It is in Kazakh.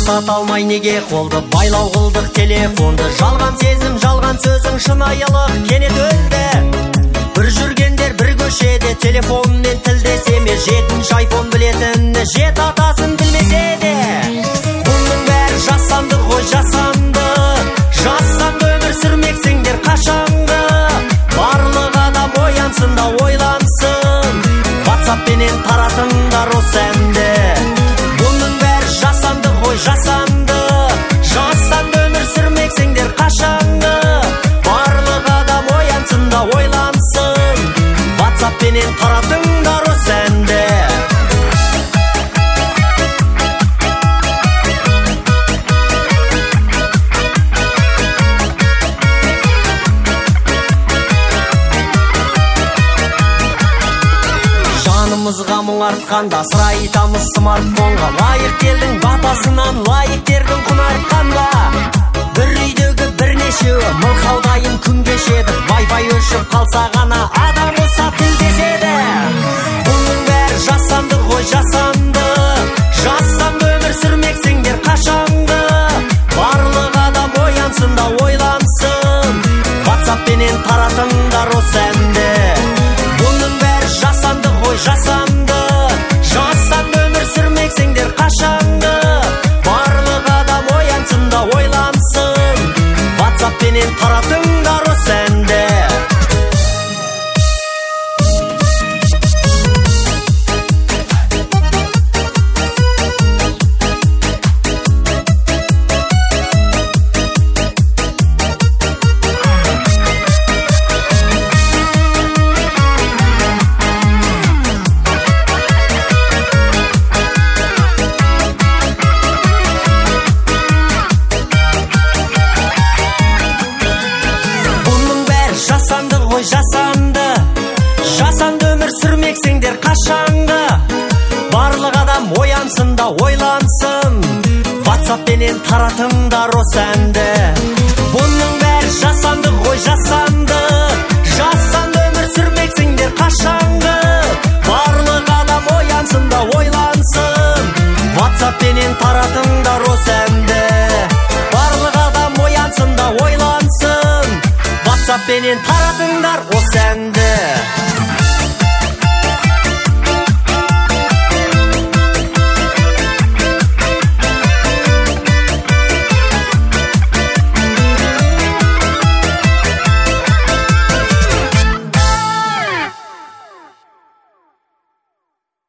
тоқтата алмай неге қолды байлау қылдық телефонды. Жалған сезім, жалған сөзің, шынайылық кенет өлді. Бір жүргендер бір көшеде телефонмен тілдесе ме, жетінші айфон білетінні жет атасын білмесе де. Бұның бәрі жасанды ғой, жасанды. Жасанды өмір сүрмексіңдер қашанғы. Барлық адам оянсын да ойлансын, WhatsApp-пенен таратыңдар осы әнді. Бұның бәрі жасанды ғой, жасанды. Жасанды өмір сүрмексіңдер қашанғы. Барлық адам оянсын да ойлансын, WhatsApp-пенен таратыңдар осы әнді. Жанымызға мұң артқанда сыр айтамыз смартфонға. Лайық келдің батасынан, лайық тердің құн артқанда. Бір үйдегі бірнешеуі мылқаудайын күн кешеді. Wi-Fi өшіп қалса ғана адам ұса тілдеседі. Бұның бәрі жасанды ғой, жасанды. Жасанды өмір сүрмексіңдер қашанғы. Барлық адам оянсын да ойлансын, WhatsApp-пенен таратыңдар осы әнді. Бұның бәрі жасанды ғой, жасанды. Жасанды өмір сүрмексіңдер қашанғы. Барлық адам оянсын да ойлансын, WhatsApp-пенен таратыңдар осы әнді. Жасанды, жасанды өмір сүрмексіңдер қашанғы. Барлық адам оянсын да ойлансын, WhatsApp-пенен таратыңдар осы әнді. Бұның бәрі жасанды ғой, жасанды. Жасанды өмір сүрмексіңдер қашанғы.